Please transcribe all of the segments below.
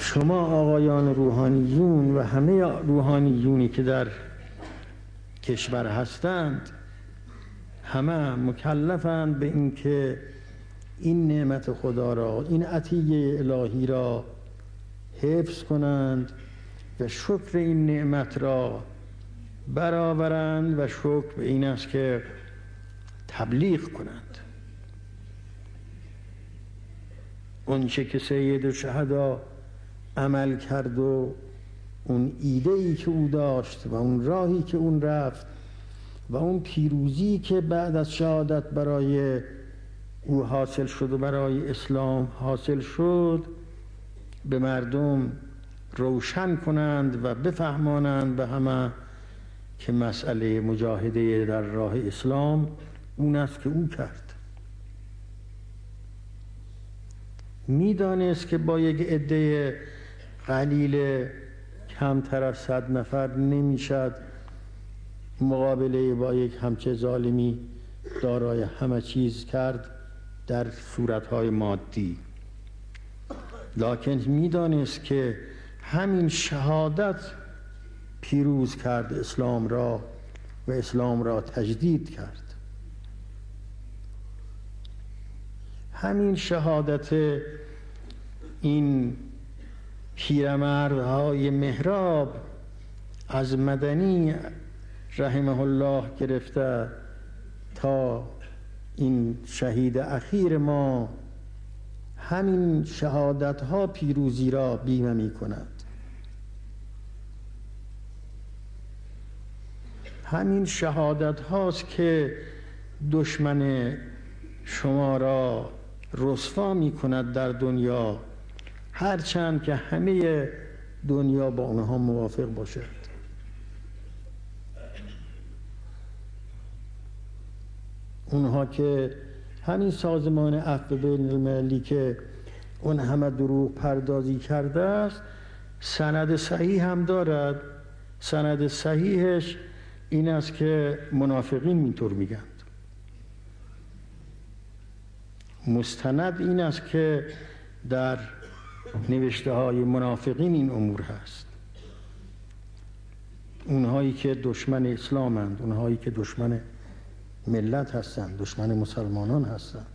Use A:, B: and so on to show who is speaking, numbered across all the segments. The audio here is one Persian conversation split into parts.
A: شما آقایان روحانیون و همه روحانیونی که در کشور هستند همه مکلفند به این که این نعمت خدا را، این عطیه الهی را حفظ کنند و شکر این نعمت را برآورند و شکر به این است که تبلیغ کنند. اون چه که سید الشهدا عمل کرد و اون ایده‌ای که او داشت و اون راهی که اون رفت و اون پیروزی که بعد از شهادت برای او حاصل شد و برای اسلام حاصل شد، به مردم روشن کنند و بفهمانند به همه که مسئله مجاهده در راه اسلام اون است که او کرد. میدانست که با یک عده قلیل کمتر از 100 نفر نمیشد مقابله با یک همچه ظالمی دارای همه چیز کرد در صورتهای مادی، لکن میدانست که همین شهادت پیروز کرد اسلام را و اسلام را تجدید کرد. همین شهادت این پیرمردهای محراب از مدنی رحمه الله گرفته تا این شهید اخیر ما، همین شهادت ها پیروزی را بیمه می کند. همین شهادت هاست که دشمن شما را رسوا می کند در دنیا، هرچند که همه دنیا با اونها موافق باشد. اونها که همین سازمان عفو بین المللی که اون همه دروغ پردازی کرده است، سند صحیح هم دارد. سند صحیحش این است که منافقین اینطور میگند. مستند این است که در نوشته های منافقین این امور هست. اونهایی که دشمن اسلامند، اونهایی که دشمن ملت هستند، دشمن مسلمانان هستند،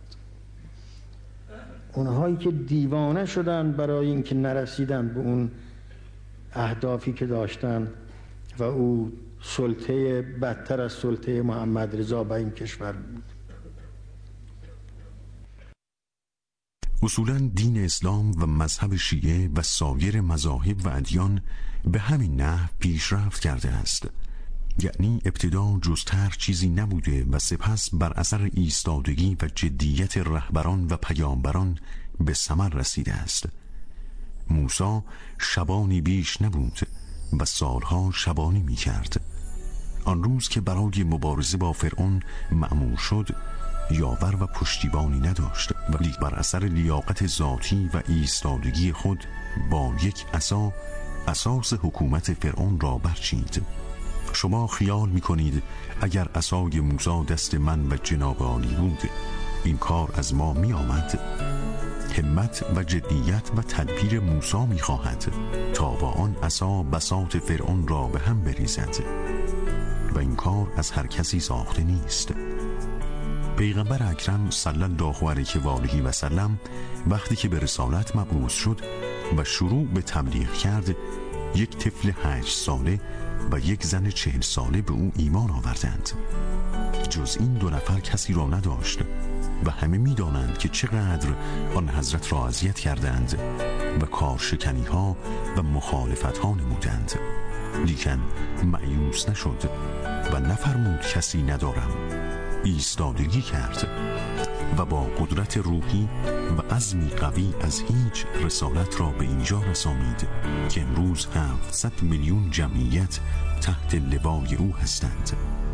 A: اونهایی که دیوانه شدند برای اینکه نرسیدند به اون اهدافی که داشتند و او سلطه بدتر از سلطه محمد رضا به این کشور بود.
B: اصولاً دین اسلام و مذهب شیعه و سایر مذاهب و ادیان به همین نحو پیشرفت کرده است، یعنی ابتدا جزتر چیزی نبوده و سپس بر اثر ایستادگی و جدیت رهبران و پیامبران به ثمر رسیده است. موسی شبانی بیش نبود و سالها شبانی می کرد. آن روز که برای مبارزه با فرعون مأمور شد، یاور و پشتیبانی نداشت، ولی بر اثر لیاقت ذاتی و ایستادگی خود با یک عصا اساس حکومت فرعون را برچید. شما خیال می‌کنید اگر عصای موسی دست من و جناب عالی بود این کار از ما می‌آمد؟ همت و جدیت و تدبیر موسی می‌خواهد تا با آن عصا بساط فرعون را به هم بریزد و این کار از هر کسی ساخته نیست. پیغمبر اکرم صلی الله علیه و آله و سلم وقتی که به رسالت مبعوث شد و شروع به تبلیغ کرد، یک طفل 8 ساله و یک زن 40 ساله به او ایمان آوردند. جز این 2 نفر کسی را نداشت و همه می دانند که چقدر آن حضرت را اذیت کردند و کارشکنی ها و مخالفت ها نمودند، لیکن مایوس نشد و نفرمود کسی ندارم. ایستادگی کرد و با قدرت روحی و عزمی قوی از هیچ رسالت را به اینجا رسانید که امروز 700 میلیون جمعیت تحت لوای او هستند.